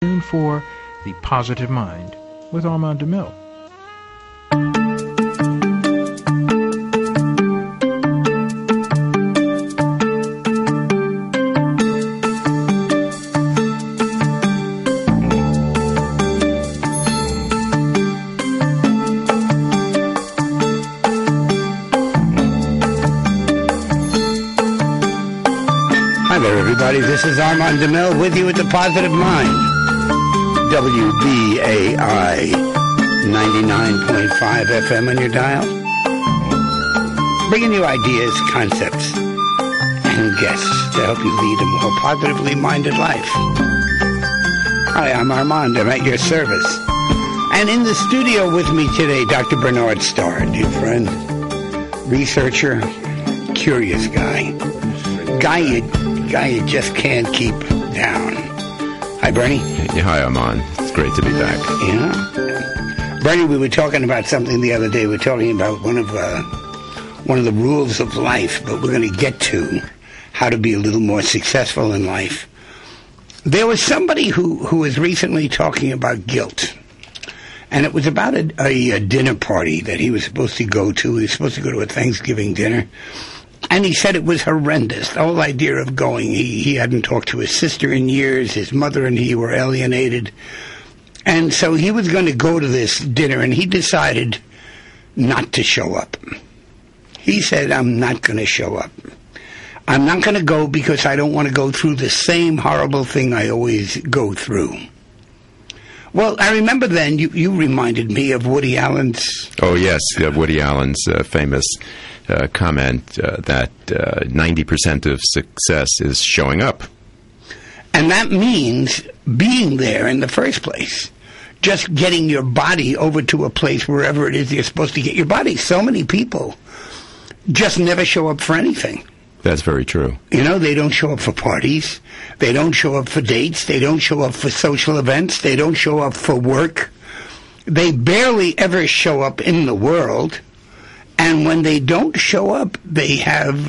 For The Positive Mind with Armand DeMille. Hi there, everybody. This is Armand DeMille with you at The Positive Mind. WBAI 99.5 FM on your dial. Bringing you ideas, concepts, and guests to help you lead a more positively minded life. Hi, I'm Armand. I'm at your service. And in the studio with me today, Dr. Bernard Starr, dear friend, researcher, curious guy. Guy you just can't keep down. Hi, Bernie. Yeah, hi, Armand. It's great to be back. Yeah. Bernie, we were talking about something the other day. We were talking about one of the rules of life, but we're going to get to how to be a little more successful in life. There was somebody who was recently talking about guilt, and it was about a dinner party that he was supposed to go to. He was supposed to go to a Thanksgiving dinner. And he said it was horrendous, the whole idea of going. He hadn't talked to his sister in years. His mother and he were alienated. And so he was going to go to this dinner, and he decided not to show up. He said, I'm not going to show up. I'm not going to go because I don't want to go through the same horrible thing I always go through. Well, I remember then you reminded me of Woody Allen's... Oh, yes, Woody Allen's famous comment that 90% of success is showing up. And that means being there in the first place. Just getting your body over to a place wherever it is you're supposed to get your body. So many people just never show up for anything. That's very true. You know, they don't show up for parties. They don't show up for dates. They don't show up for social events. They don't show up for work. They barely ever show up in the world. And when they don't show up, they have,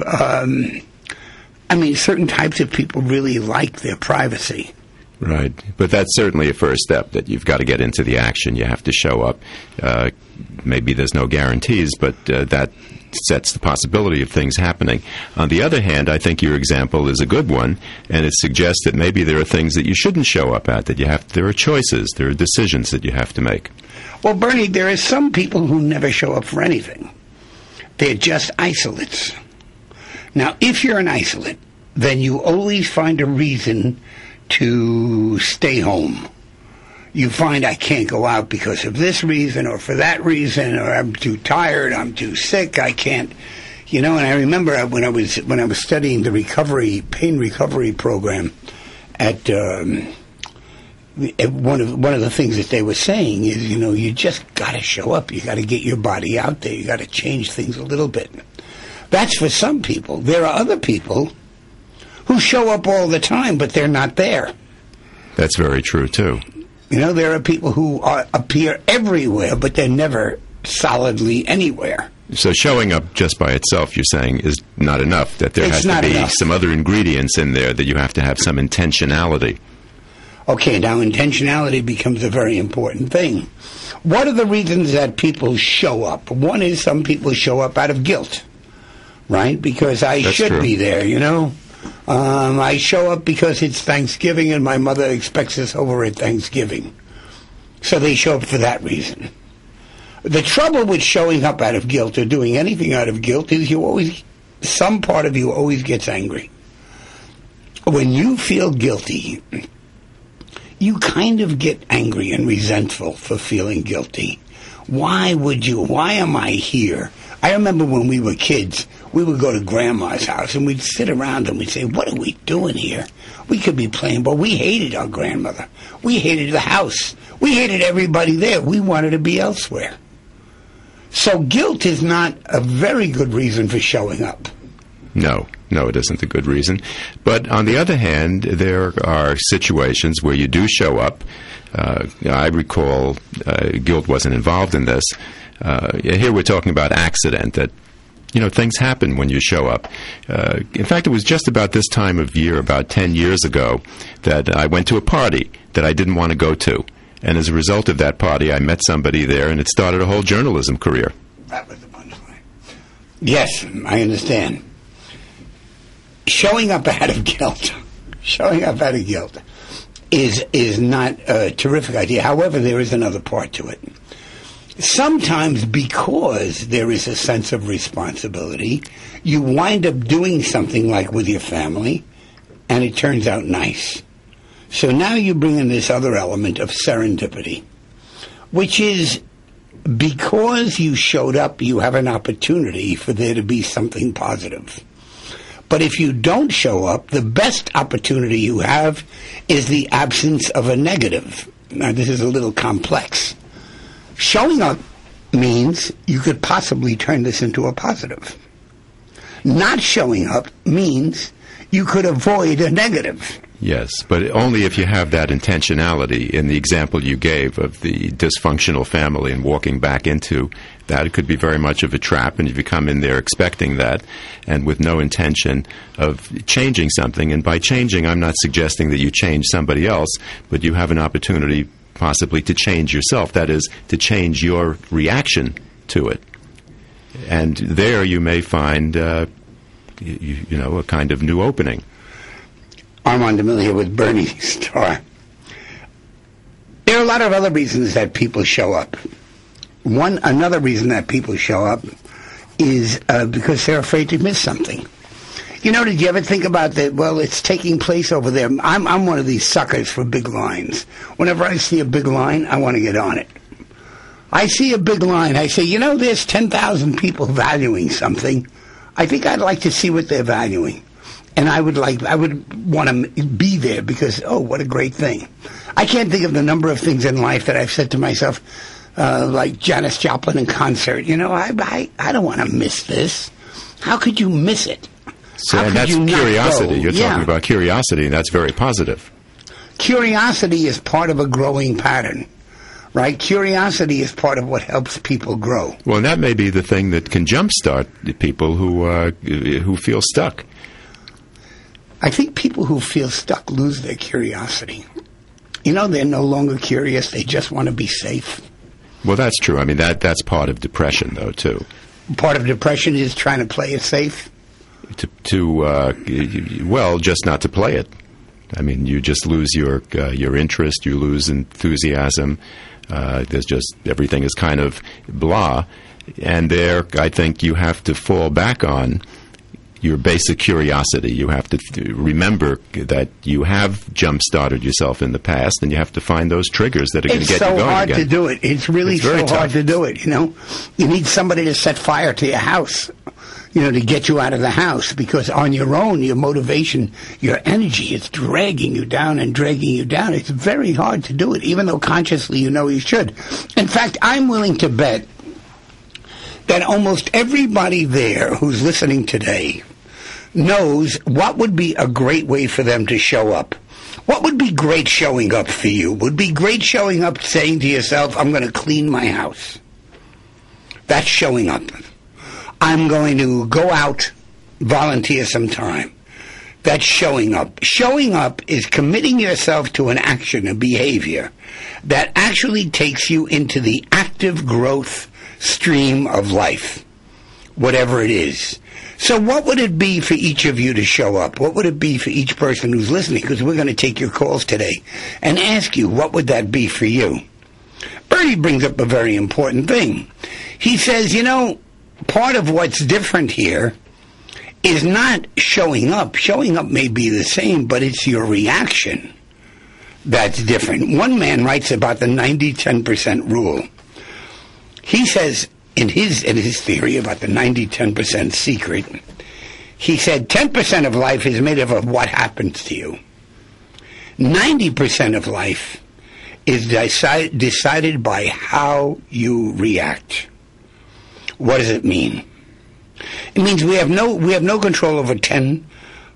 certain types of people really like their privacy. Right. But that's certainly a first step, that you've got to get into the action. You have to show up. Maybe there's no guarantees, but that sets the possibility of things happening. On the other hand, I think your example is a good one, and it suggests that maybe there are things that you shouldn't show up at, there are choices, there are decisions that you have to make. Well, Bernie, there are some people who never show up for anything. They're just isolates. Now, if you're an isolate, then you always find a reason to stay home. You find, I can't go out because of this reason or for that reason, or I'm too tired, I'm too sick, I can't. You know, and I remember when I was studying the pain recovery program at one of the things that they were saying is, you know, you just got to show up. You got to get your body out there. You got to change things a little bit. That's for some people. There are other people who show up all the time, but they're not there. That's very true, too. You know, there are people who appear everywhere, but they're never solidly anywhere. So showing up just by itself, you're saying, is not enough, that there has to be some other ingredients in there, that you have to have some intentionality. Okay, now intentionality becomes a very important thing. What are the reasons that people show up? One is some people show up out of guilt, right? Because That's should true. Be there, you know? I show up because it's Thanksgiving and my mother expects us over at Thanksgiving. So they show up for that reason. The trouble with showing up out of guilt or doing anything out of guilt is some part of you always gets angry. When you feel guilty, you kind of get angry and resentful for feeling guilty. Why am I here? I remember when we were kids, we would go to Grandma's house and we'd sit around and we'd say, what are we doing here? We could be playing, but we hated our grandmother. We hated the house. We hated everybody there. We wanted to be elsewhere. So guilt is not a very good reason for showing up. No, it isn't a good reason. But on the other hand, there are situations where you do show up. I recall guilt wasn't involved in this. Here we're talking about accident, that things happen when you show up. In fact, it was just about this time of year, about 10 years ago, that I went to a party that I didn't want to go to. And as a result of that party, I met somebody there, and it started a whole journalism career. That was the punchline. Yes, I understand. Showing up out of guilt is not a terrific idea. However, there is another part to it. Sometimes, because there is a sense of responsibility, you wind up doing something like with your family, and it turns out nice. So now you bring in this other element of serendipity, which is because you showed up, you have an opportunity for there to be something positive. But if you don't show up, the best opportunity you have is the absence of a negative. Now, this is a little complex. Showing up means you could possibly turn this into a positive. Not showing up means you could avoid a negative. Yes, but only if you have that intentionality. In the example you gave of the dysfunctional family and walking back into that, it could be very much of a trap, and if you come in there expecting that and with no intention of changing something, and by changing, I'm not suggesting that you change somebody else, but you have an opportunity possibly to change yourself, that is, to change your reaction to it. And there you may find, a kind of new opening. Armand DeMille here with Bernie Starr. There are a lot of other reasons that people show up. Another reason that people show up is because they're afraid to miss something. Did you ever think about that? Well, it's taking place over there. I'm one of these suckers for big lines. Whenever I see a big line, I want to get on it. I see a big line. I say, there's 10,000 people valuing something. I think I'd like to see what they're valuing. And I would want to be there because, what a great thing. I can't think of the number of things in life that I've said to myself, like Janis Joplin in concert. I don't want to miss this. How could you miss it? So, and that's curiosity. You're talking about curiosity, and that's very positive. Curiosity is part of a growing pattern, right? Curiosity is part of what helps people grow. Well, and that may be the thing that can jumpstart the people who feel stuck. I think people who feel stuck lose their curiosity. They're no longer curious. They just want to be safe. Well, that's true. I mean, that's part of depression, though, too. Part of depression is trying to play it safe? Just not to play it. I mean, you just lose your interest. You lose enthusiasm. There's just everything is kind of blah. And there, I think you have to fall back on your basic curiosity. You have to remember that you have jump-started yourself in the past, and you have to find those triggers that are going to get you going again. It's so hard to do it. It's really so hard to do it, You need somebody to set fire to your house, to get you out of the house, because on your own, your motivation, your energy is dragging you down and dragging you down. It's very hard to do it, even though consciously you should. In fact, I'm willing to bet that almost everybody there who's listening today knows what would be a great way for them to show up. What would be great showing up for you? Would be great showing up saying to yourself, I'm going to clean my house. That's showing up. I'm going to go out, volunteer some time. That's showing up. Showing up is committing yourself to an action, a behavior, that actually takes you into the active growth stream of life, whatever it is. So what would it be for each of you to show up? What would it be for each person who's listening? Because we're going to take your calls today and ask you, what would that be for you? Bernie brings up a very important thing. He says, part of what's different here is not showing up. Showing up may be the same, but it's your reaction that's different. One man writes about the 90-10% rule. He says, in his theory about the 90-10% secret, he said 10% of life is made up of what happens to you. 90% of life is decided by how you react. What does it mean? It means we have no control over 10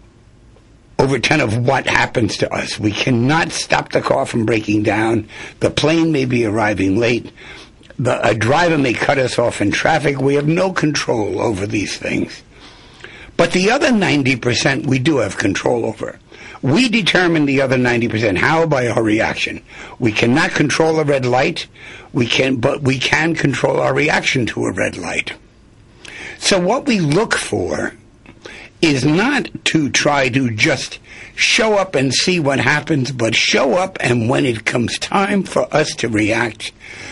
of what happens to us. We cannot stop the car from breaking down. The plane may be arriving late. A driver may cut us off in traffic. We have no control over these things. But the other 90% we do have control over. We determine the other 90%. How? By our reaction. We cannot control a red light, but we can control our reaction to a red light. So what we look for is not to try to just show up and see what happens, but show up, and when it comes time for us to react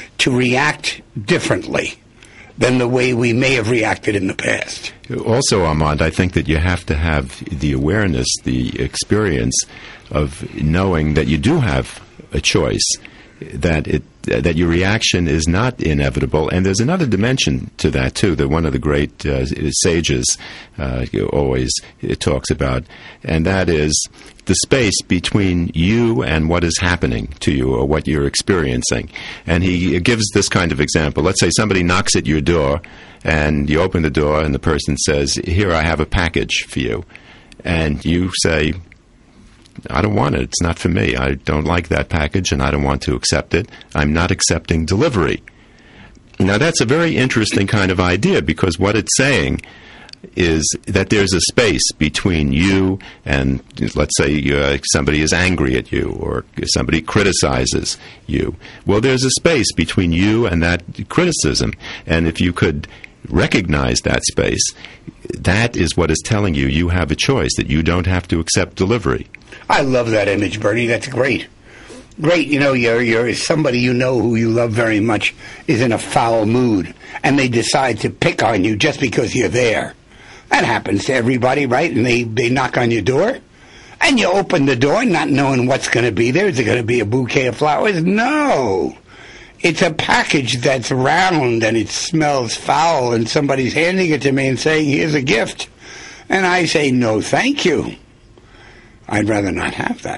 differently than the way we may have reacted in the past. Also, Armand, I think that you have to have the awareness, the experience of knowing that you do have a choice, that your reaction is not inevitable. And there's another dimension to that, too, that one of the great sages always talks about, and that is the space between you and what is happening to you or what you're experiencing. And he gives this kind of example. Let's say somebody knocks at your door, and you open the door, and the person says, "Here, I have a package for you." And you say, "I don't want it. It's not for me. I don't like that package, and I don't want to accept it. I'm not accepting delivery." Now, that's a very interesting kind of idea, because what it's saying is that there's a space between you and, let's say, somebody is angry at you or somebody criticizes you. Well, there's a space between you and that criticism. And if you could recognize that space, that is what is telling you you have a choice, that you don't have to accept delivery. I love that image, Bernie. That's great. Great. You know, you're somebody you know who you love very much is in a foul mood, and they decide to pick on you just because you're there. That happens to everybody, right? And they knock on your door, and you open the door not knowing what's going to be there. Is it going to be a bouquet of flowers? No. It's a package that's round and it smells foul, and somebody's handing it to me and saying, "Here's a gift." And I say, "No, thank you. I'd rather not have that."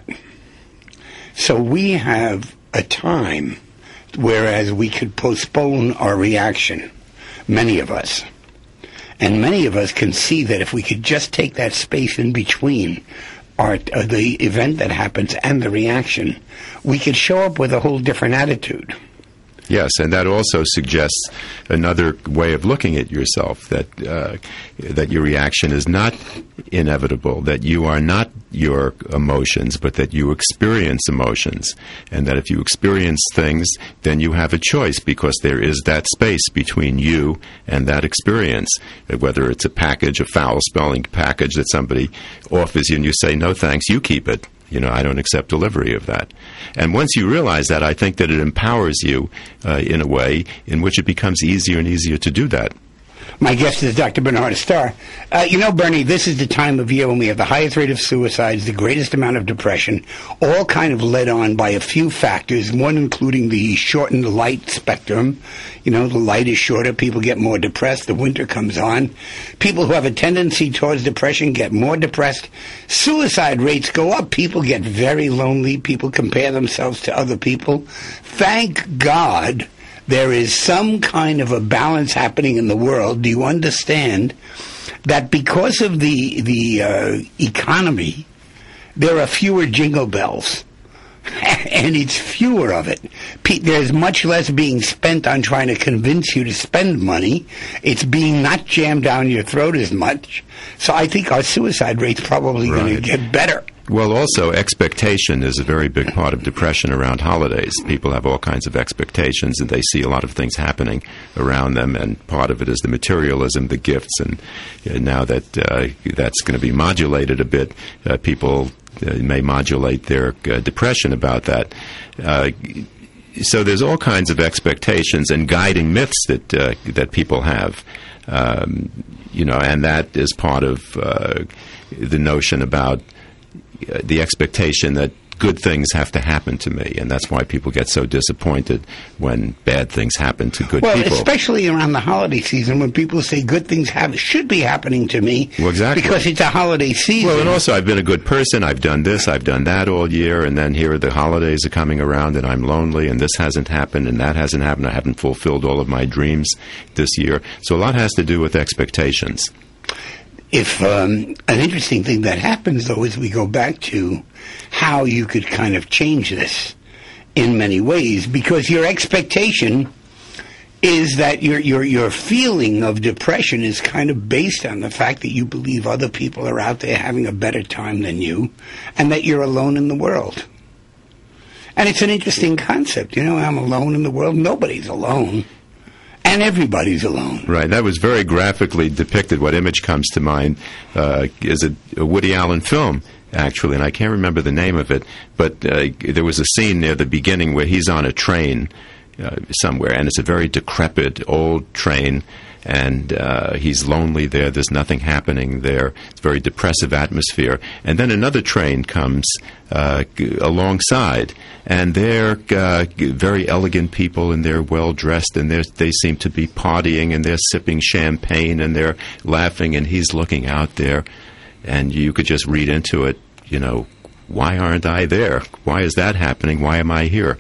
So we have a time whereas we could postpone our reaction, many of us. And many of us can see that if we could just take that space in between the event that happens and the reaction, we could show up with a whole different attitude. Yes, and that also suggests another way of looking at yourself, that your reaction is not inevitable, that you are not your emotions, but that you experience emotions, and that if you experience things, then you have a choice, because there is that space between you and that experience, whether it's a package, a foul-smelling package that somebody offers you and you say, "No thanks, you keep it. You know, I don't accept delivery of that." And once you realize that, I think that it empowers you in a way in which it becomes easier and easier to do that. My guest is Dr. Bernhard Starr. You know, Bernie, this is the time of year when we have the highest rate of suicides, the greatest amount of depression, all kind of led on by a few factors, one including the shortened light spectrum. You know, the light is shorter, people get more depressed, the winter comes on. People who have a tendency towards depression get more depressed. Suicide rates go up, people get very lonely, people compare themselves to other people. Thank God there is some kind of a balance happening in the world. Do you understand that because of the economy, there are fewer jingle bells, and it's fewer of it. There's much less being spent on trying to convince you to spend money. It's being not jammed down your throat as much. So I think our suicide rate's probably going to get better. Well, also, expectation is a very big part of depression around holidays. People have all kinds of expectations, and they see a lot of things happening around them, and part of it is the materialism, the gifts, and now that that's going to be modulated a bit, people may modulate their depression about that. So there's all kinds of expectations and guiding myths that people have, and that is part of the notion about the expectation that good things have to happen to me, and that's why people get so disappointed when bad things happen to good people. Well, especially around the holiday season when people say good things should be happening to me. Well, exactly. Because it's a holiday season. Well, and also I've been a good person, I've done this, I've done that all year, and then here the holidays are coming around and I'm lonely and this hasn't happened and that hasn't happened. I haven't fulfilled all of my dreams this year. So a lot has to do with expectations. If an interesting thing that happens, though, is we go back to how you could kind of change this in many ways, because your expectation is that your feeling of depression is kind of based on the fact that you believe other people are out there having a better time than you, and that you're alone in the world. And it's an interesting concept. I'm alone in the world. Nobody's alone. And everybody's alone. Right. That was very graphically depicted. What image comes to mind is a Woody Allen film, actually, and I can't remember the name of it, but there was a scene near the beginning where he's on a train somewhere, and it's a very decrepit old train, and he's lonely there. There's nothing happening there. It's a very depressive atmosphere. And then another train comes alongside, and they're very elegant people, and they're well-dressed, and they seem to be partying, and they're sipping champagne, and they're laughing, and he's looking out there, and you could just read into it, why aren't I there? Why is that happening? Why am I here?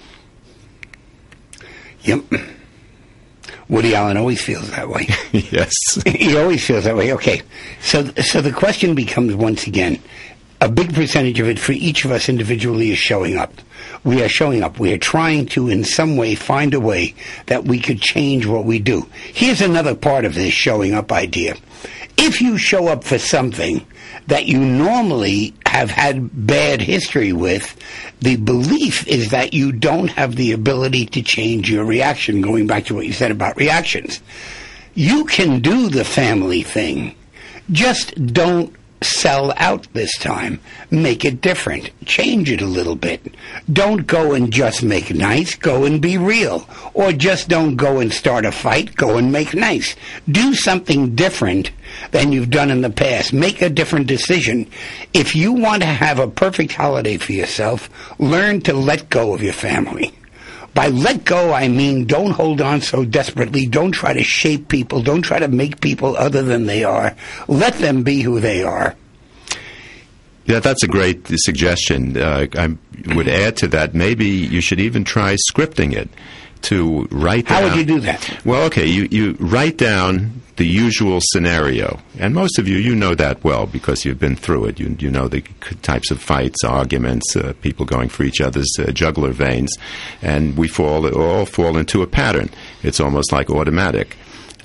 Yep. Woody Allen always feels that way. Yes. He always feels that way. Okay. So the question becomes, once again, a big percentage of it for each of us individually is showing up. We are showing up. We are trying to, in some way, find a way that we could change what we do. Here's another part of this showing up idea. If you show up for something that you normally have had bad history with, the belief is that you don't have the ability to change your reaction, going back to what you said about reactions. You can do the family thing. Just don't sell out this time. Make it different. Change it a little bit. Don't go and just make nice. Go and be real. Or just don't go and start a fight. Go and make nice. Do something different than you've done in the past. Make a different decision. If you want to have a perfect holiday for yourself, learn to let go of your family. By let go, I mean don't hold on so desperately. Don't try to shape people. Don't try to make people other than they are. Let them be who they are. Yeah, that's a great suggestion. I would add to that, maybe you should even try scripting it to write down. How would you do that? Well, okay, you write down the usual scenario. And most of you know that well because you've been through it. You know the types of fights, arguments, people going for each other's jugular veins. And we all fall into a pattern. It's almost like automatic.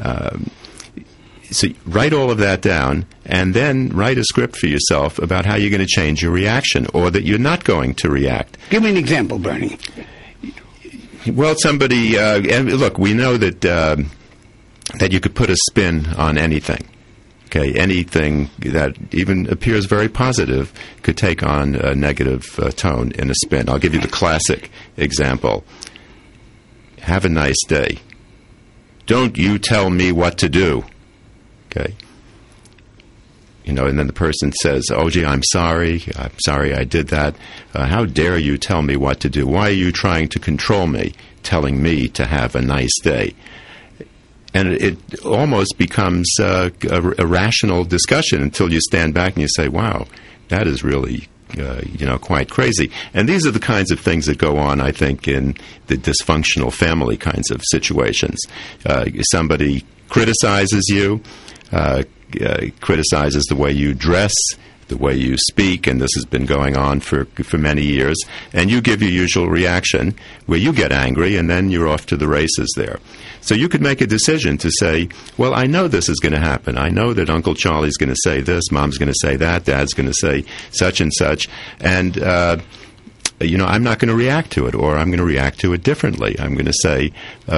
So write all of that down and then write a script for yourself about how you're going to change your reaction or that you're not going to react. Give me an example, Bernie. Well, somebody, and look, we know that that you could put a spin on anything. Okay, anything that even appears very positive could take on a negative tone in a spin. I'll give you the classic example. Have a nice day. Don't you tell me what to do. Okay. And then the person says, oh, gee, I'm sorry I did that. How dare you tell me what to do? Why are you trying to control me, telling me to have a nice day? And it almost becomes a rational discussion until you stand back and you say, wow, that is really, quite crazy. And these are the kinds of things that go on, I think, in the dysfunctional family kinds of situations. Somebody criticizes you, criticizes the way you dress, the way you speak, and this has been going on for many years, and you give your usual reaction where you get angry and then you're off to the races there. So you could make a decision to say, well, I know this is going to happen. I know that Uncle Charlie's going to say this, Mom's going to say that, Dad's going to say such and such, and I'm not going to react to it, or I'm going to react to it differently. I'm going to say,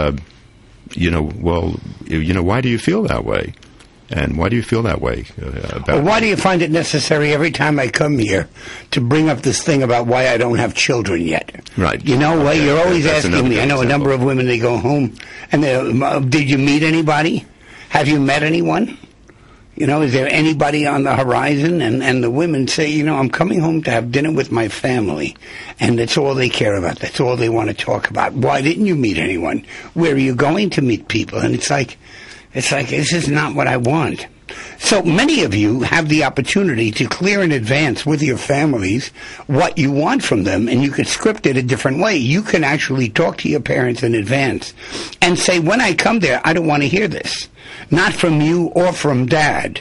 why do you feel that way? And why do you feel that way about why do you find it necessary every time I come here to bring up this thing about why I don't have children yet? Right. You're always asking me. I know a number of women, they go home, and did you meet anybody? Have you met anyone? Is there anybody on the horizon? And the women say, I'm coming home to have dinner with my family, and that's all they care about. That's all they want to talk about. Why didn't you meet anyone? Where are you going to meet people? And it's like, this is not what I want. So many of you have the opportunity to clear in advance with your families what you want from them, and you could script it a different way. You can actually talk to your parents in advance and say, when I come there, I don't want to hear this. Not from you or from Dad.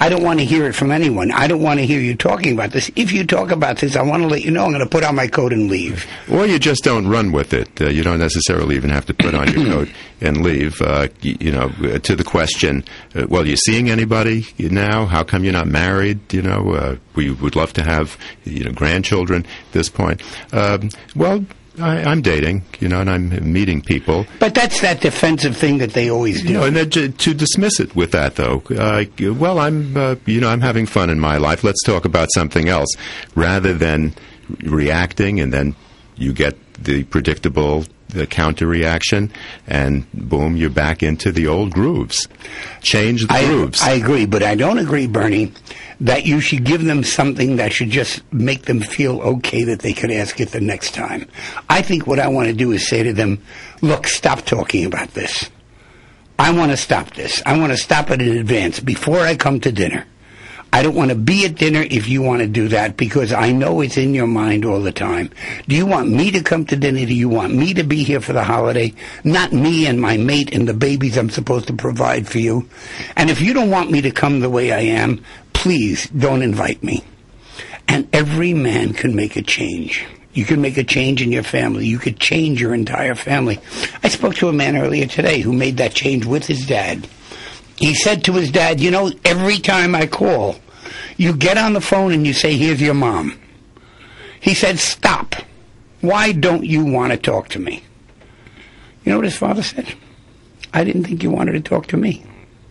I don't want to hear it from anyone. I don't want to hear you talking about this. If you talk about this, I want to let you know I'm going to put on my coat and leave. Or you just don't run with it. You don't necessarily even have to put on your coat and leave. To the question, well, you seeing anybody now? How come you're not married? We would love to have grandchildren at this point. Well, I'm dating, and I'm meeting people. But that's that defensive thing that they always do. And then to dismiss it with that, though, well, I'm having fun in my life. Let's talk about something else, rather than reacting, and then you get the predictable counter reaction, and boom, you're back into the old grooves. Change the grooves. I agree, but I don't agree, Bernie, that you should give them something that should just make them feel okay that they could ask it the next time. I think what I want to do is say to them, look, stop talking about this. I want to stop this. I want to stop it in advance before I come to dinner. I don't want to be at dinner if you want to do that, because I know it's in your mind all the time. Do you want me to come to dinner? Do you want me to be here for the holiday? Not me and my mate and the babies I'm supposed to provide for you. And if you don't want me to come the way I am, please don't invite me. And every man can make a change. You can make a change in your family. You could change your entire family. I spoke to a man earlier today who made that change with his dad. He said to his dad, every time I call, you get on the phone and you say, here's your mom. He said, stop. Why don't you want to talk to me? You know what his father said? I didn't think you wanted to talk to me.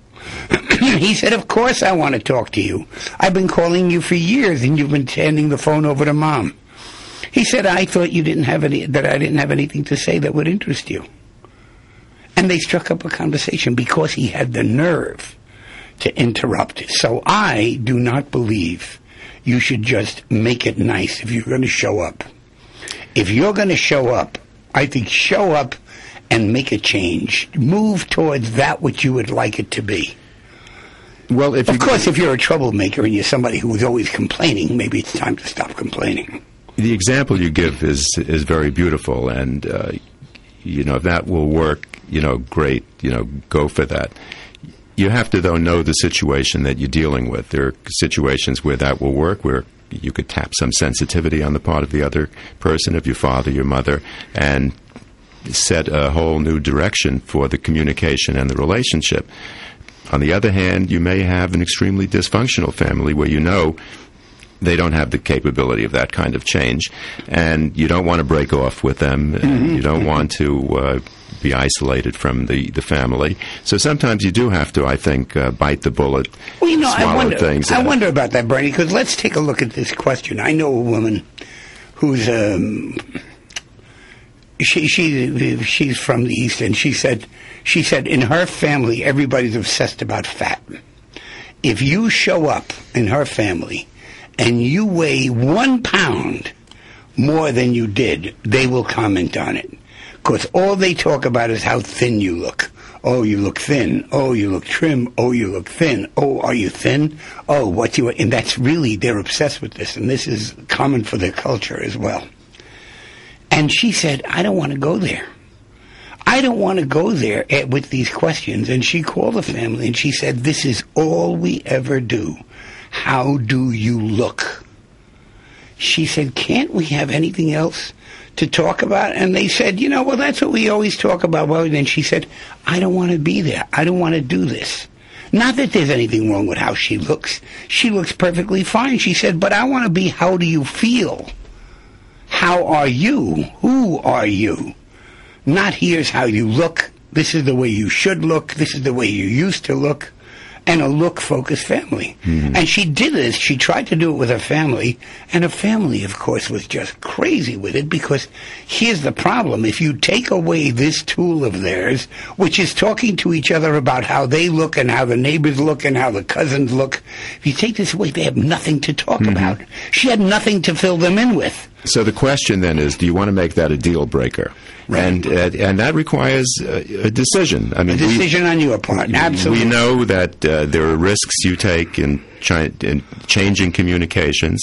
He said, of course I want to talk to you. I've been calling you for years and you've been handing the phone over to Mom. He said, I thought you didn't have that I didn't have anything to say that would interest you. And they struck up a conversation because he had the nerve to interrupt. So I do not believe you should just make it nice if you're going to show up. If you're going to show up, I think show up and make a change. Move towards that which you would like it to be. Well, of course, if you're a troublemaker and you're somebody who is always complaining, maybe it's time to stop complaining. The example you give is very beautiful, and if that will work, great, go for that. You have to, though, know the situation that you're dealing with. There are situations where that will work, where you could tap some sensitivity on the part of the other person, of your father, your mother, and set a whole new direction for the communication and the relationship. On the other hand, you may have an extremely dysfunctional family where they don't have the capability of that kind of change, and you don't want to break off with them, and you don't want to be isolated from the family. So sometimes you do have to, I think, bite the bullet, swallow things. I wonder about that, Bernie, because let's take a look at this question. I know a woman who's she's from the East, and she said in her family everybody's obsessed about fat. If you show up in her family and you weigh 1 pound more than you did, they will comment on it. Because all they talk about is how thin you look. Oh, you look thin. Oh, you look trim. Oh, you look thin. Oh, are you thin? Oh, and that's really, they're obsessed with this, and this is common for their culture as well. And she said, I don't want to go there. I don't want to go there with these questions. And she called the family and she said, this is all we ever do. How do you look? She said, can't we have anything else to talk about? And they said, well, that's what we always talk about. Well, then she said, I don't want to be there. I don't want to do this. Not that there's anything wrong with how she looks. She looks perfectly fine. She said, but I want to be, how do you feel? How are you? Who are you? Not here's how you look. This is the way you should look. This is the way you used to look. And a look-focused family. Mm-hmm. And she did this. She tried to do it with her family. And her family, of course, was just crazy with it, because here's the problem. If you take away this tool of theirs, which is talking to each other about how they look and how the neighbors look and how the cousins look, if you take this away, they have nothing to talk about. She had nothing to fill them in with. So the question then is, do you want to make that a deal breaker? Right. And that requires a decision. I mean, a decision on your part, absolutely. We know that there are risks you take in changing communications,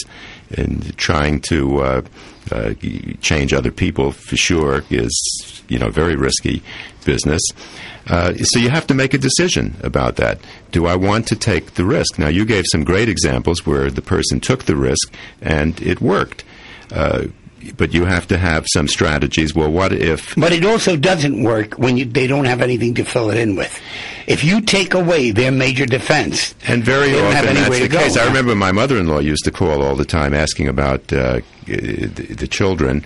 And trying to change other people, for sure, is, very risky business. So you have to make a decision about that. Do I want to take the risk? Now, you gave some great examples where the person took the risk and it worked. But you have to have some strategies. Well, what if... But it also doesn't work when they don't have anything to fill it in with. If you take away their major defense... And very often that's the case. I remember my mother-in-law used to call all the time asking about the children,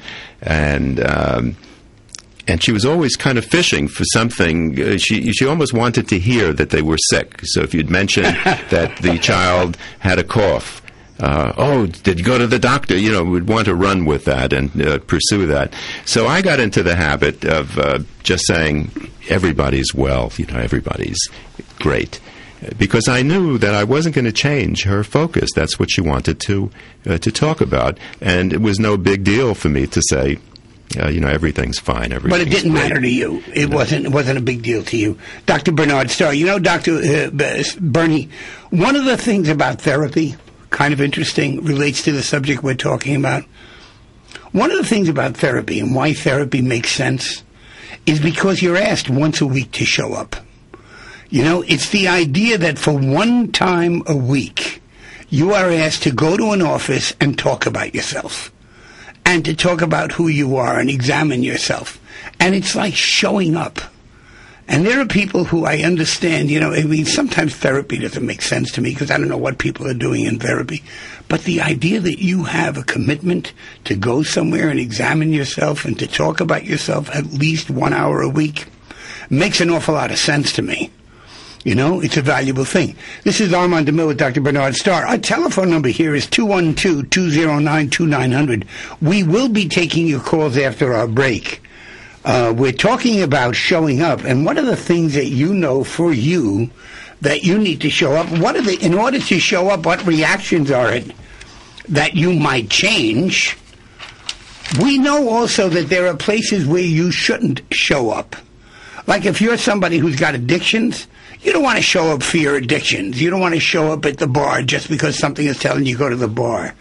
and she was always kind of fishing for something. She almost wanted to hear that they were sick. So if you'd mention that the child had a cough, did you go to the doctor? We'd want to run with that and pursue that. So I got into the habit of just saying, everybody's well, everybody's great. Because I knew that I wasn't going to change her focus. That's what she wanted to talk about. And it was no big deal for me to say, everything's fine. But it didn't matter to you. It wasn't a big deal to you. Dr. Bernard Starr, Dr. Bernie, one of the things about therapy, kind of interesting, relates to the subject we're talking about. One of the things about therapy and why therapy makes sense is because you're asked once a week to show up. It's the idea that for one time a week, you are asked to go to an office and talk about yourself, and to talk about who you are and examine yourself. And it's like showing up. And there are people who I understand, sometimes therapy doesn't make sense to me because I don't know what people are doing in therapy. But the idea that you have a commitment to go somewhere and examine yourself and to talk about yourself at least 1 hour a week makes an awful lot of sense to me. It's a valuable thing. This is Armand DeMille with Dr. Bernard Starr. Our telephone number here is 212-209-2900. We will be taking your calls after our break. We're talking about showing up, and what are the things that for you that you need to show up? In order to show up, what reactions are it that you might change? We know also that there are places where you shouldn't show up. Like if you're somebody who's got addictions, you don't want to show up for your addictions. You don't want to show up at the bar just because something is telling you to go to the bar.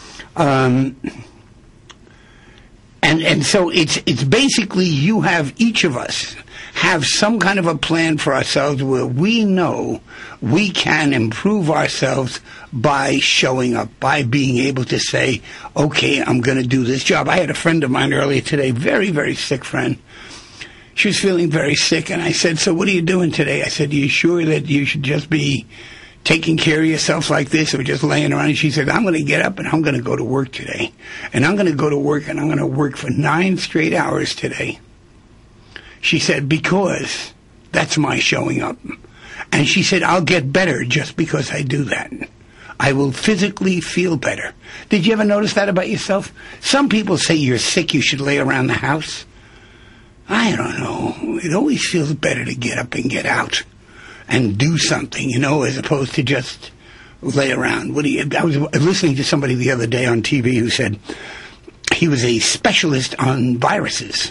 And so it's basically each of us have some kind of a plan for ourselves where we know we can improve ourselves by showing up, by being able to say, okay, I'm going to do this job. I had a friend of mine earlier today, very, very sick friend. She was feeling very sick, and I said, so what are you doing today? I said, are you sure that you should just be taking care of yourself like this or just laying around? And she said, I'm going to get up and I'm going to go to work today. And I'm going to go to work and I'm going to work for 9 straight hours today. She said, because that's my showing up. And she said, I'll get better just because I do that. I will physically feel better. Did you ever notice that about yourself? Some people say you're sick, you should lay around the house. I don't know. It always feels better to get up and get out and do something, as opposed to just lay around. I was listening to somebody the other day on TV who said he was a specialist on viruses.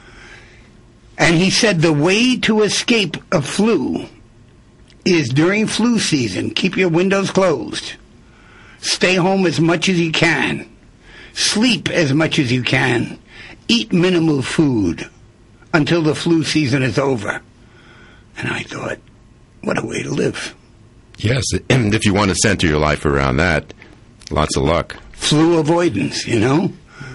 And he said the way to escape a flu is during flu season, keep your windows closed. Stay home as much as you can. Sleep as much as you can. Eat minimal food until the flu season is over. And I thought, what a way to live. Yes, and if you want to center your life around that, lots of luck. Flu avoidance, you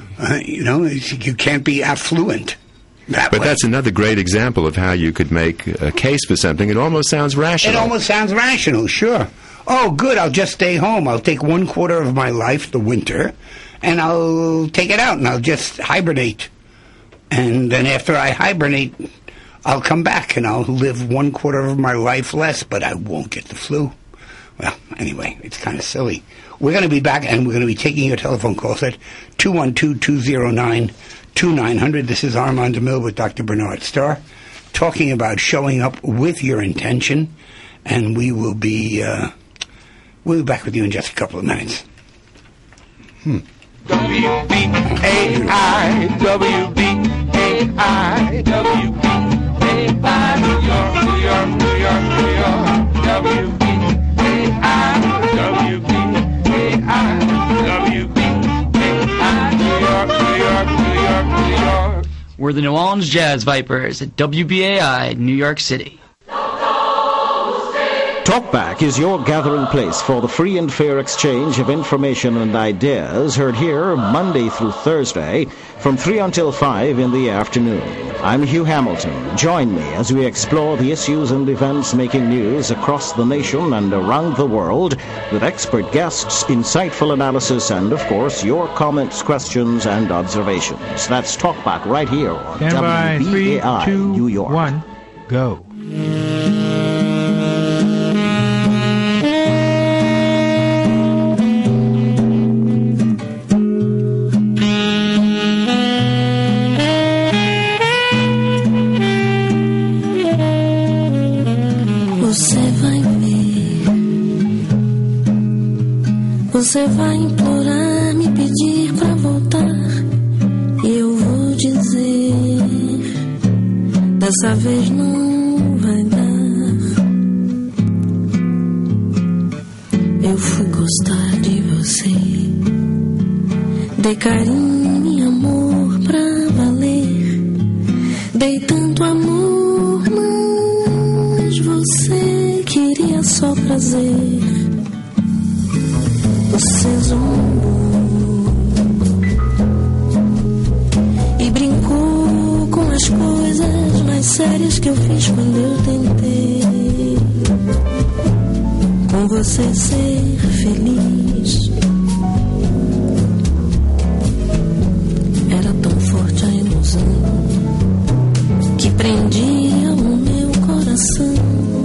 can't be affluent. But that's another great example of how you could make a case for something. It almost sounds rational. It almost sounds rational, sure. Oh, good, I'll just stay home. I'll take 1/4 of my life, the winter, and I'll take it out and I'll just hibernate. And then after I hibernate, I'll come back and I'll live 1/4 of my life less, but I won't get the flu. Well, anyway, it's kind of silly. We're going to be back and we're going to be taking your telephone calls at 212-209-2900. This is Armand DeMille with Dr. Bernard Starr, talking about showing up with your intention, and we'll be back with you in just a couple of minutes. W-B-A-I, W-B-A-I, W-B-A-I, New York, New York, New York, New York, W-B-A-I, W-B-A-I, W-B-A-I. We're the New Orleans Jazz Vipers at WBAI, New York City. Talkback is your gathering place for the free and fair exchange of information and ideas, heard here Monday through Thursday from 3 until 5 in the afternoon. I'm Hugh Hamilton. Join me as we explore the issues and events making news across the nation and around the world with expert guests, insightful analysis, and, of course, your comments, questions, and observations. That's Talkback right here on Stand by. WBAI 3, 2, New York. 1, go. Você vai implorar, me pedir pra voltar, e eu vou dizer, dessa vez não vai dar. Eu fui gostar de você, dei carinho e amor pra valer, dei tanto amor, mas você queria só prazer. Você zombou e brincou com as coisas mais sérias que eu fiz quando eu tentei com você ser feliz. Era tão forte a ilusão que prendia o meu coração.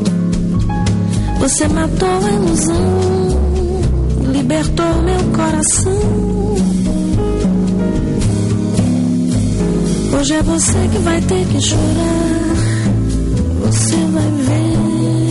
Você matou a ilusão, libertou meu coração. Hoje é você que vai ter que chorar. Você vai ver.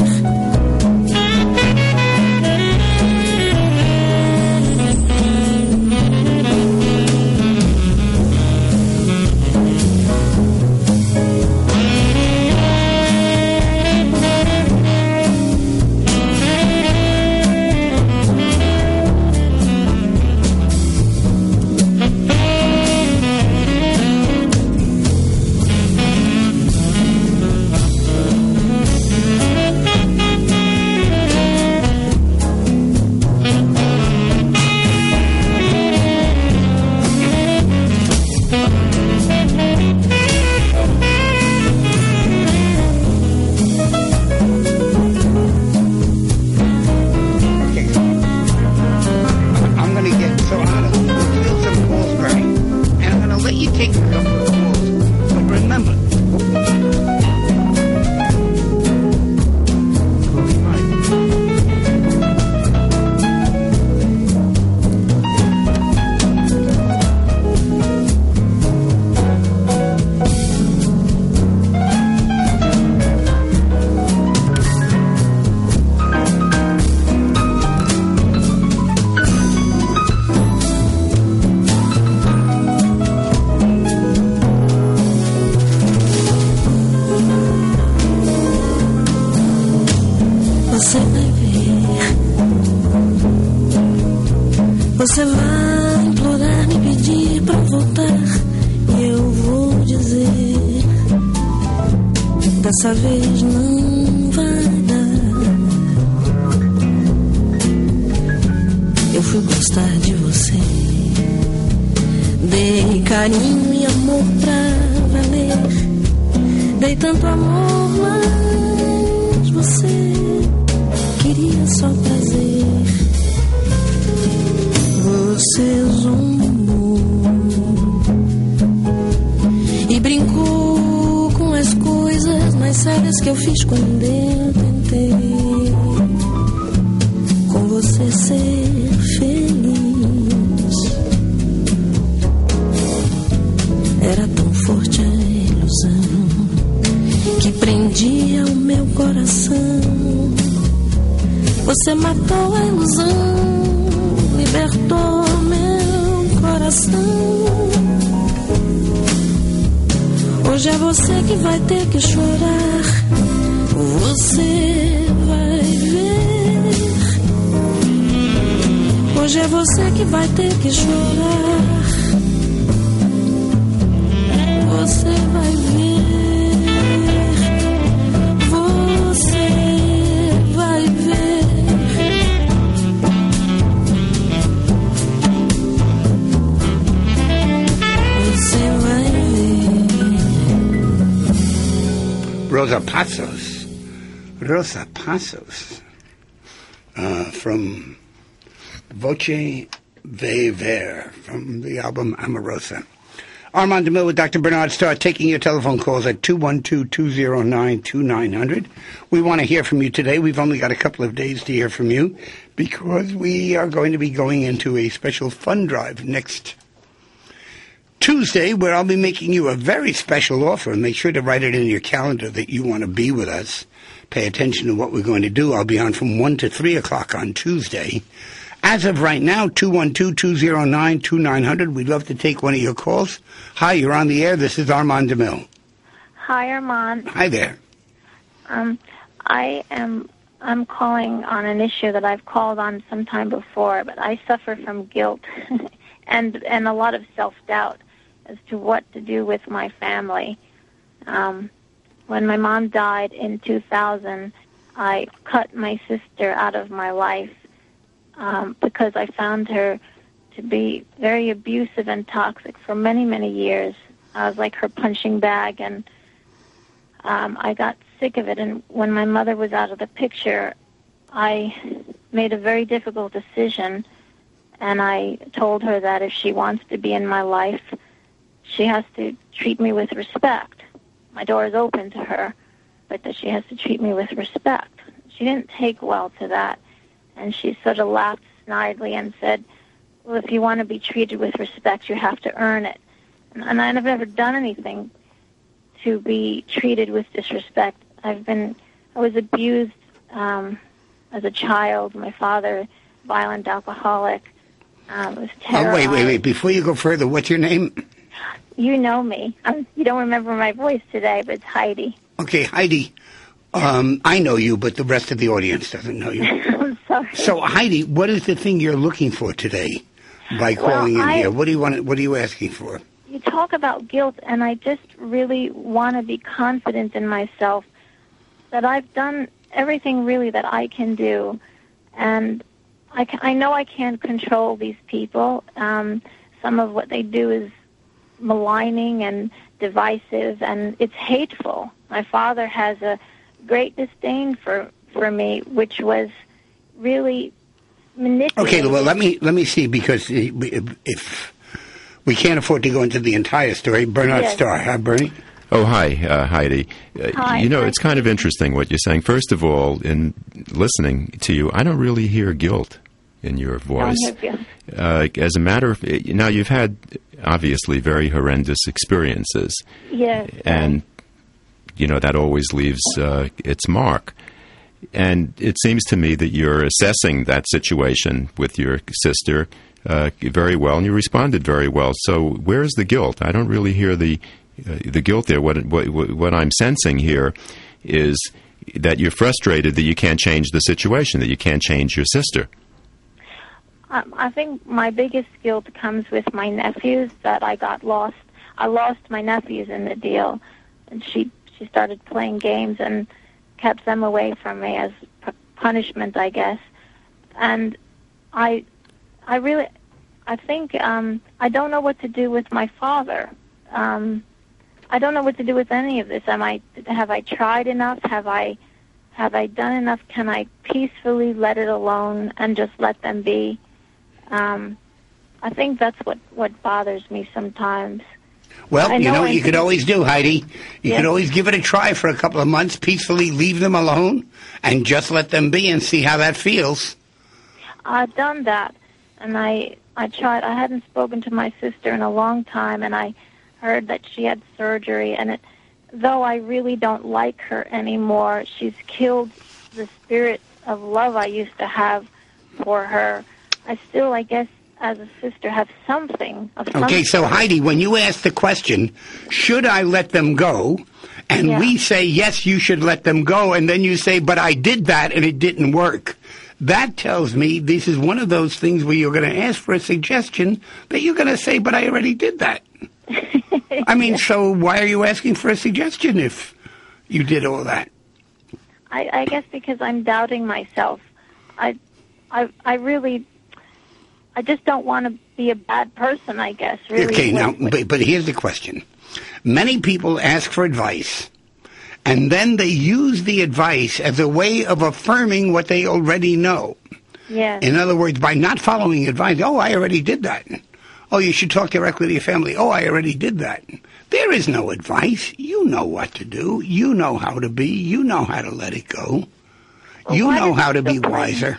Você vai implorar, me pedir pra voltar, e eu vou dizer, dessa vez não vai dar. Eu fui gostar de você, dei carinho e amor pra valer, dei tanto amor, mas você queria só prazer. Você zombou e brincou com as coisas mais sérias que eu fiz quando eu tentei com você ser feliz. Era tão forte a ilusão que prendia o meu coração. Você matou a ilusão, libertou meu coração. Hoje é você que vai ter que chorar. Você vai ver. Hoje é você que vai ter que chorar. você vai ver, você vai ver. Você vai ver. Rosa Passos, from Voce Ver, from the album Amorosa. Armand DeMille with Dr. Bernard Starr, taking your telephone calls at 212-209-2900. We want to hear from you today. We've only got a couple of days to hear from you because we are going to be going into a special fund drive next Tuesday, where I'll be making you a very special offer. Make sure to write it in your calendar that you want to be with us. Pay attention to what we're going to do. I'll be on from 1 to 3 o'clock on Tuesday. As of right now, 212-209-2900. We'd love to take one of your calls. Hi, you're on the air. This is Armand DeMille. Hi, Armand. Hi there. I'm calling on an issue that I've called on sometime before, but I suffer from guilt and a lot of self-doubt as to what to do with my family. When my mom died in 2000, I cut my sister out of my life because I found her to be very abusive and toxic for many, many years. I was like her punching bag, and I got sick of it. And when my mother was out of the picture, I made a very difficult decision, and I told her that if she wants to be in my life, she has to treat me with respect. My door is open to her, but that she has to treat me with respect. She didn't take well to that, and she sort of laughed snidely and said, well, if you want to be treated with respect, you have to earn it. And I've never done anything to be treated with disrespect. I was abused as a child. My father, violent alcoholic, was terrorized. Oh, wait. Before you go further, what's your name? You know me. You don't remember my voice today, but it's Heidi. Okay, Heidi. I know you, but the rest of the audience doesn't know you. I'm sorry. So, Heidi, what is the thing you're looking for today by calling in here? What do you want? What are you asking for? You talk about guilt, and I just really want to be confident in myself that I've done everything really that I can do, and I know I can't control these people. Some of what they do is maligning and divisive, and it's hateful. My father has a great disdain for me, which was really manipulated. Okay, well, let me see, because if we can't afford to go into the entire story, Bernard Starr, huh, Bernie? Oh, hi, Heidi. Hi. It's kind of interesting what you're saying. First of all, in listening to you, I don't really hear guilt in your voice. As a matter of, now you've had obviously very horrendous experiences. Yes. And, that always leaves its mark. And it seems to me that you're assessing that situation with your sister very well, and you responded very well. So where's the guilt? I don't really hear the guilt there. What I'm sensing here is that you're frustrated that you can't change the situation, that you can't change your sister. I think my biggest guilt comes with my nephews, that I got lost. I lost my nephews in the deal, and she started playing games and kept them away from me as punishment, I guess. And I think I don't know what to do with my father. I don't know what to do with any of this. Have I tried enough? Have I done enough? Can I peacefully let it alone and just let them be? I think that's what bothers me sometimes. Well, you could always do, Heidi. You could always give it a try for a couple of months, peacefully leave them alone, and just let them be and see how that feels. I've done that, and I tried. I hadn't spoken to my sister in a long time, and I heard that she had surgery, and though I really don't like her anymore, she's killed the spirit of love I used to have for her. I still, I guess, as a sister, have something of something. Okay, so Heidi, when you ask the question, should I let them go? And we say, yes, you should let them go. And then you say, but I did that and it didn't work. That tells me this is one of those things where you're going to ask for a suggestion that you're going to say, but I already did that. I mean, so why are you asking for a suggestion if you did all that? I guess because I'm doubting myself. I just don't want to be a bad person, I guess. Really. Okay, now, but here's the question. Many people ask for advice, and then they use the advice as a way of affirming what they already know. Yes. In other words, by not following advice, oh, I already did that. Oh, you should talk directly to your family. Oh, I already did that. There is no advice. You know what to do. You know how to be. You know how to let it go. Well, you know how to be wiser.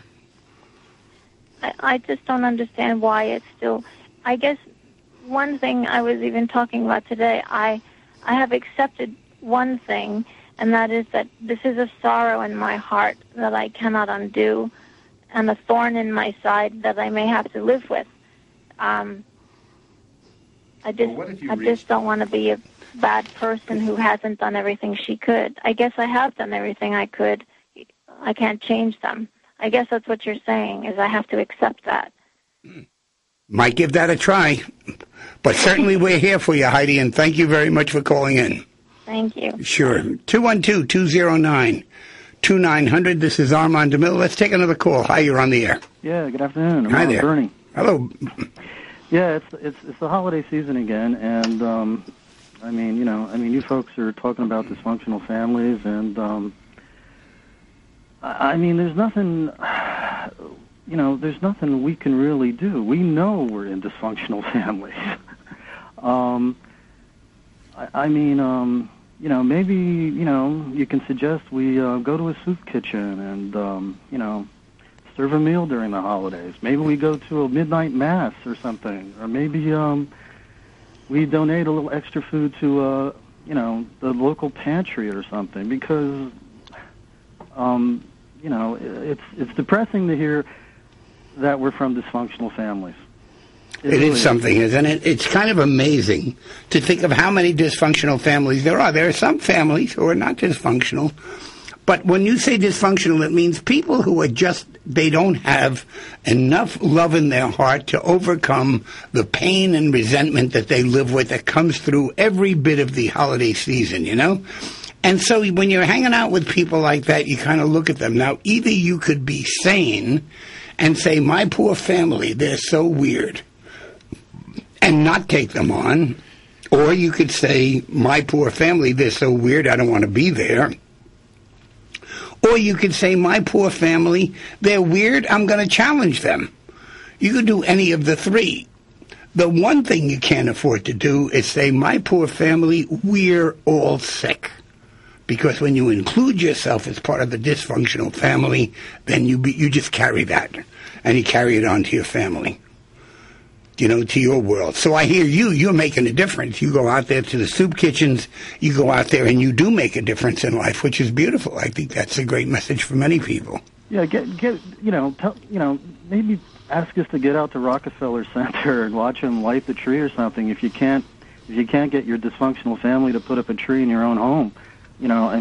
I just don't understand why it's still... I guess one thing I was even talking about today, I have accepted one thing, and that is that this is a sorrow in my heart that I cannot undo, and a thorn in my side that I may have to live with. I just don't want to be a bad person who hasn't done everything she could. I guess I have done everything I could. I can't change them. I guess that's what you're saying, is I have to accept that. Might give that a try. But certainly we're here for you, Heidi, and thank you very much for calling in. Thank you. Sure. 212-209-2900. This is Armand DeMille. Let's take another call. Hi, you're on the air. Yeah, good afternoon. Hi there. Bernie. Hello. Yeah, it's the holiday season again, and you folks are talking about dysfunctional families, and there's nothing, there's nothing we can really do. We know we're in dysfunctional families. Maybe you can suggest we go to a soup kitchen and serve a meal during the holidays. Maybe we go to a midnight mass or something, or maybe we donate a little extra food to the local pantry or something. Because it's depressing to hear that we're from dysfunctional families. It really is something, isn't it? It's kind of amazing to think of how many dysfunctional families there are. There are some families who are not dysfunctional. But when you say dysfunctional, it means people who are they don't have enough love in their heart to overcome the pain and resentment that they live with that comes through every bit of the holiday season, And so when you're hanging out with people like that, you kind of look at them. Now, either you could be sane and say, my poor family, they're so weird, and not take them on, or you could say, my poor family, they're so weird, I don't want to be there. Or you could say, my poor family, they're weird, I'm going to challenge them. You could do any of the three. The one thing you can't afford to do is say, my poor family, we're all sick. Because when you include yourself as part of the dysfunctional family, then you just carry that. And you carry it on to your family. To your world. So I hear you're making a difference. You go out there to the soup kitchens, you go out there and you do make a difference in life, which is beautiful. I think that's a great message for many people. Yeah, maybe ask us to get out to Rockefeller Center and watch them light the tree or something. If you can't get your dysfunctional family to put up a tree in your own home, we know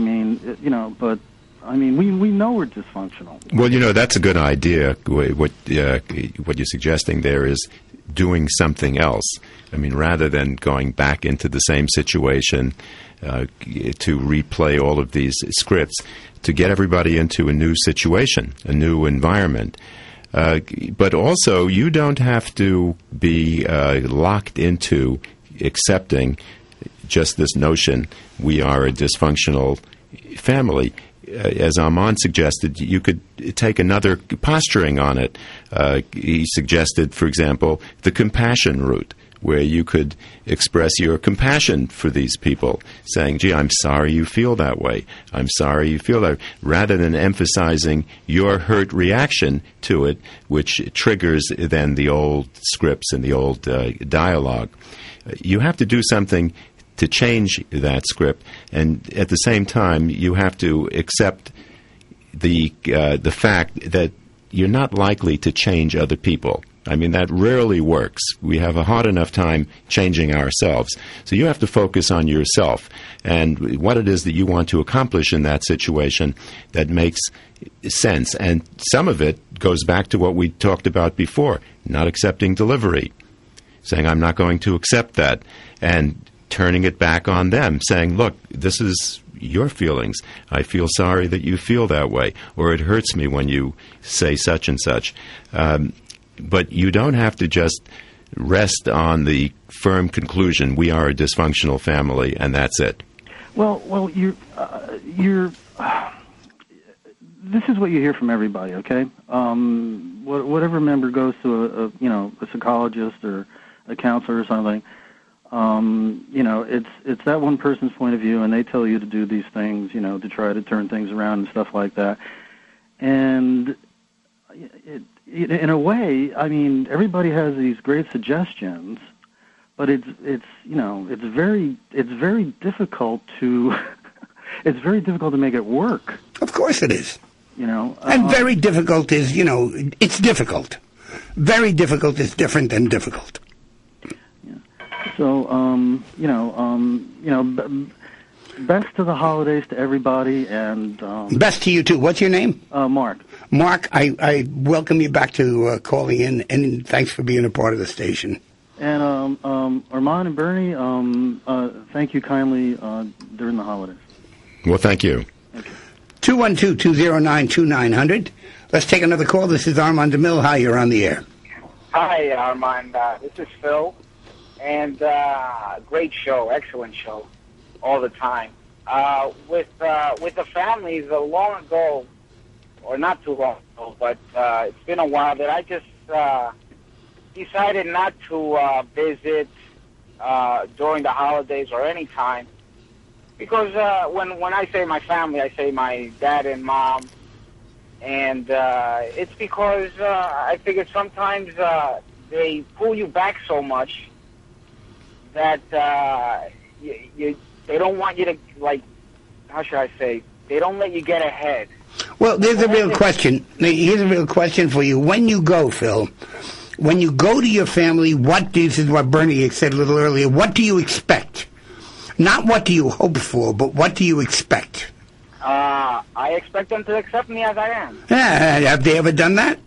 we're dysfunctional. Well, that's a good idea. What you're suggesting there is doing something else. Rather than going back into the same situation to replay all of these scripts, to get everybody into a new situation, a new environment. But also, you don't have to be locked into accepting just this notion, we are a dysfunctional family. As Armand suggested, you could take another posturing on it. He suggested, for example, the compassion route, where you could express your compassion for these people, saying, gee, I'm sorry you feel that way. I'm sorry you feel that way, rather than emphasizing your hurt reaction to it, which triggers then the old scripts and the old dialogue. You have to do something to change that script, and at the same time, you have to accept the fact that you're not likely to change other people. That rarely works. We have a hard enough time changing ourselves. So you have to focus on yourself and what it is that you want to accomplish in that situation that makes sense. And some of it goes back to what we talked about before, not accepting delivery. saying, I'm not going to accept that, and turning it back on them, saying, look, this is your feelings. I feel sorry that you feel that way, or it hurts me when you say such and such. But you don't have to just rest on the firm conclusion, we are a dysfunctional family, and that's it. Well, you're. This is what you hear from everybody. Okay, whatever member goes to a psychologist or a counselor or something, it's that one person's point of view, and they tell you to do these things, to try to turn things around and stuff like that. And in a way, I mean, everybody has these great suggestions, but it's very difficult to it's very difficult to make it work. Of course it is. And very difficult is, it's difficult. Very difficult is different than difficult. Yeah. So, best to the holidays to everybody, and best to you too. What's your name? Mark. Mark, I welcome you back to calling in, and thanks for being a part of the station. And Armand and Bernie, thank you kindly during the holidays. Well, thank you. Okay. 212-209-2900. Let's take another call. This is Armand DeMille. Hi, you're on the air. Hi, Armand. This is Phil. And great show, excellent show, all the time. With the families, long ago, or not too long ago, but it's been a while that I just decided not to visit during the holidays or any time. Because when I say my family, I say my dad and mom. And it's because I figure sometimes they pull you back so much that they don't want you to, like, how should I say, they don't let you get ahead. Well, there's a real question. Here's a real question for you. When you go, Phil, when you go to your family, this is what Bernie said a little earlier, what do you expect? Not what do you hope for, but what do you expect? I expect them to accept me as I am. Have they ever done that?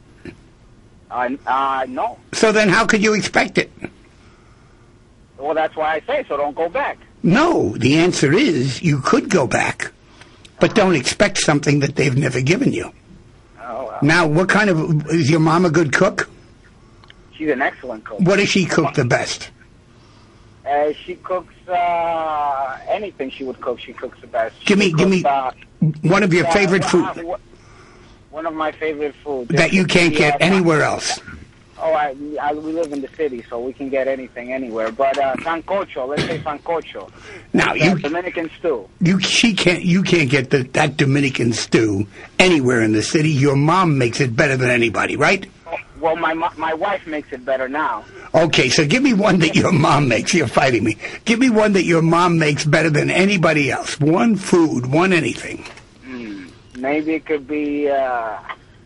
No. So then how could you expect it? Well, that's why I say so. Don't go back. No, the answer is you could go back, but don't expect something that they've never given you. Oh, well. Now, is your mom a good cook? She's an excellent cook. What does she cook the best? She cooks anything she would cook. She cooks the best. Give me one of your favorite food. One of my favorite foods. That you can't get anywhere else. Oh, we live in the city, so we can get anything anywhere. But sancocho, let's say sancocho. Now Dominican stew. You can't get that Dominican stew anywhere in the city. Your mom makes it better than anybody, right? Well, my wife makes it better now. Okay, so give me one that your mom makes. You're fighting me. Give me one that your mom makes better than anybody else. One food, one anything. Maybe it could be, I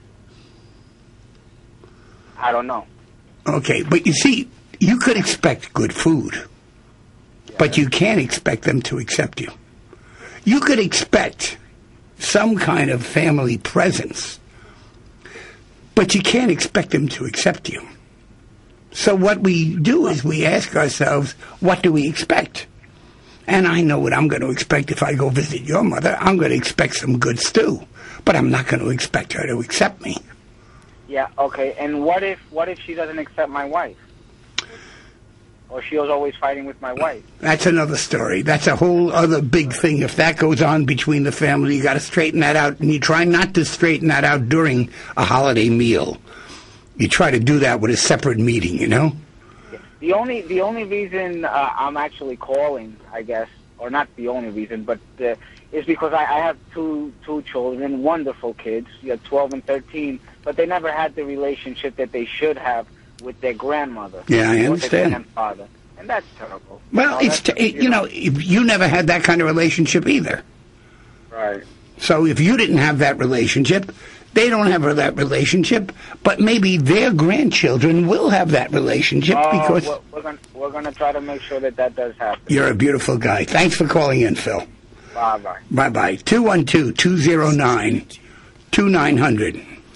don't know. Okay, but you see, you could expect good food, but you can't expect them to accept you. You could expect some kind of family presence, but you can't expect them to accept you. So what we do is we ask ourselves, what do we expect? And I know what I'm going to expect if I go visit your mother. I'm going to expect some good stew, but I'm not going to expect her to accept me. Yeah, okay. And what if she doesn't accept my wife? Or she was always fighting with my wife? That's another story. That's a whole other big thing. If that goes on between the family, you got to straighten that out. And you try not to straighten that out during a holiday meal. You try to do that with a separate meeting, you know? The only reason I'm actually calling, I guess, or not the only reason, but is because I have two children, wonderful kids, 12 and 13, but they never had the relationship that they should have with their grandmother. Yeah, I understand. Or their grandfather. And that's terrible. Well, you never had that kind of relationship either. Right. So if you didn't have that relationship, they don't have that relationship, but maybe their grandchildren will have that relationship because... We're going to try to make sure that does happen. You're a beautiful guy. Thanks for calling in, Phil. Bye-bye. Bye-bye. 212-209-2900.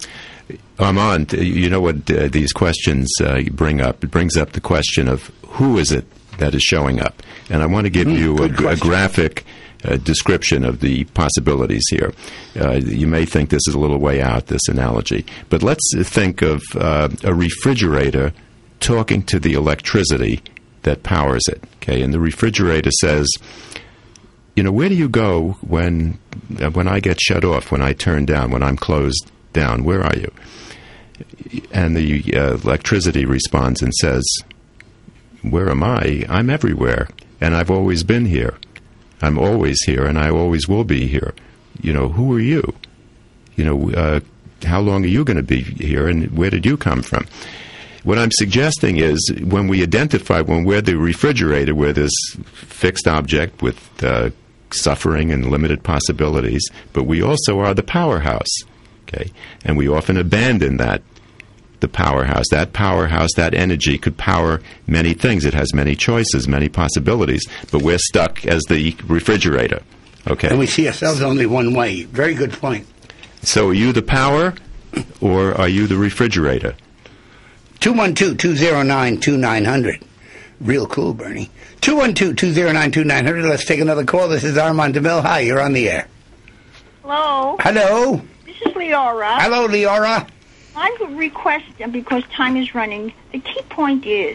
Armand, you know what these questions bring up? It brings up the question of who is it that is showing up. And I want to give you a graphic description of the possibilities here. You may think this is a little way out, this analogy. But let's think of a refrigerator talking to the electricity that powers it. Okay, and the refrigerator says, you know, where do you go when I get shut off, when I turn down, when I'm closed down? Where are you? And the electricity responds and says, where am I? I'm everywhere, and I've always been here. I'm always here, and I always will be here. You know, who are you? You know, how long are you going to be here, and where did you come from? What I'm suggesting is when we identify, when we're the refrigerator, we're this fixed object with suffering and limited possibilities, but we also are the powerhouse, okay? And we often abandon that, the powerhouse. That energy could power many things. It has many choices, many possibilities, but we're stuck as the refrigerator, okay? And we see ourselves only one way. Very good point. So are you the power, or are you the refrigerator? 212-209-2900. Real cool, Bernie. 212-209-2900. Let's take another call. This is Armand DeMille. Hi, you're on the air. Hello. Hello. This is Leora. Hello, Leora. I would request, because time is running, the key point is,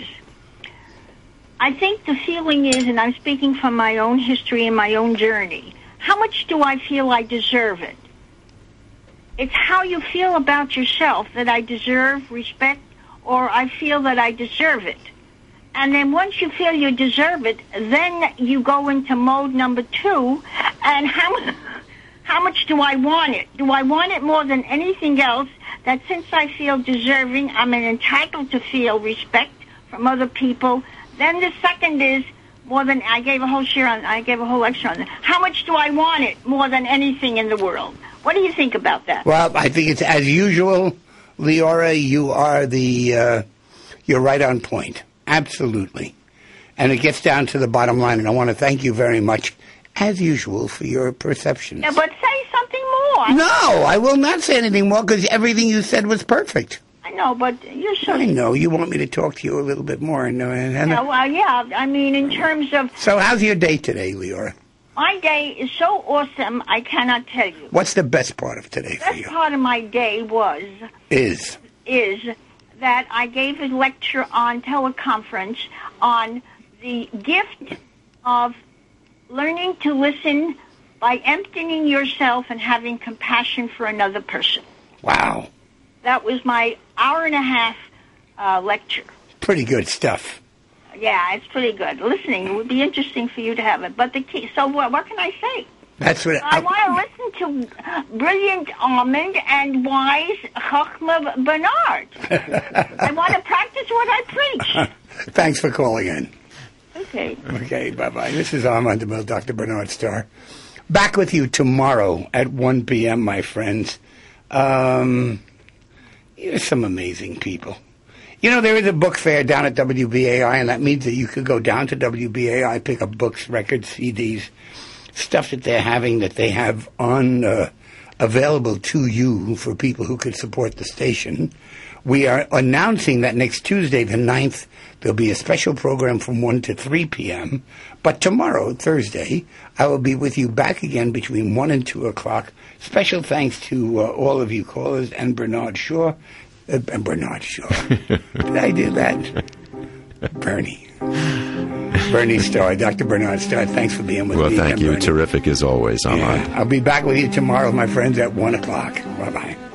I think the feeling is, and I'm speaking from my own history and my own journey, how much do I feel I deserve it? It's how you feel about yourself that I deserve respect, or I feel that I deserve it. And then once you feel you deserve it, then you go into mode number 2, and how much do I want it? Do I want it more than anything else, that since I feel deserving, I'm entitled to feel respect from other people? Then the second is, more than, I gave a whole lecture on that. How much do I want it more than anything in the world? What do you think about that? Well, I think it's as usual, Leora, you are you're right on point. Absolutely. And it gets down to the bottom line, and I want to thank you very much, as usual, for your perceptions. Yeah, but say something more. No, I will not say anything more, because everything you said was perfect. I know, but you're so... I know. You want me to talk to you a little bit more. Yeah, well, yeah. I mean, in terms of... So how's your day today, Leora? My day is so awesome, I cannot tell you. What's the best part of today for you? The best part of my day Is that I gave a lecture on teleconference on the gift of learning to listen by emptying yourself and having compassion for another person. Wow. That was my hour-and-a-half lecture. Pretty good stuff. Yeah, it's pretty good. Listening, it would be interesting for you to have it. But the key, so what can I say? That's what I want to listen to brilliant Almond and wise Chachma Bernard. I want to practice what I preach. Thanks for calling in. Okay. Okay, bye-bye. This is Armand DeMille, Dr. Bernard Starr. Back with you tomorrow at 1 p.m., my friends. You're some amazing people. You know, there is a book fair down at WBAI, and that means that you could go down to WBAI, pick up books, records, CDs, stuff that they're having that they have on available to you for people who could support the station. We are announcing that next Tuesday, the 9th, there'll be a special program from 1 to 3 p.m. But tomorrow, Thursday, I will be with you back again between 1 and 2 o'clock. Special thanks to all of you callers and Bernard Shaw. Bernard Shaw. Did I do that? Bernie Starr, Dr. Bernard Starr, thanks for being with me. Well, thank you. Bernie. Terrific as always, Armand. Yeah, I'll be back with you tomorrow, my friends, at 1 o'clock. Bye-bye.